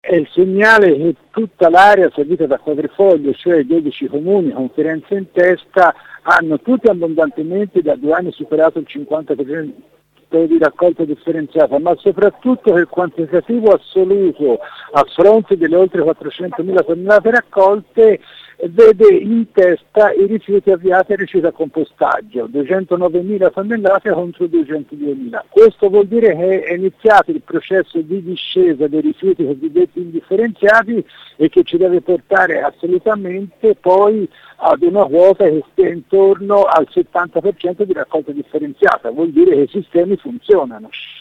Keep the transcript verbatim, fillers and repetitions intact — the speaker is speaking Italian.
È il segnale che tutta l'area servita da Quadrifoglio, cioè dodici comuni con Firenze in testa, hanno tutti abbondantemente da due anni superato il cinquanta per cento di raccolta differenziata, ma soprattutto che il quantitativo assoluto a fronte delle oltre quattrocentomila tonnellate raccolte vede in testa i rifiuti avviati a rifiuti a compostaggio, duecentonovemila tonnellate contro duecentoduemila. Questo vuol dire che è iniziato il processo di discesa dei rifiuti cosiddetti indifferenziati e che ci deve portare assolutamente poi ad una quota che stia intorno al settanta per cento di raccolta differenziata, vuol dire che i sistemi funzionano.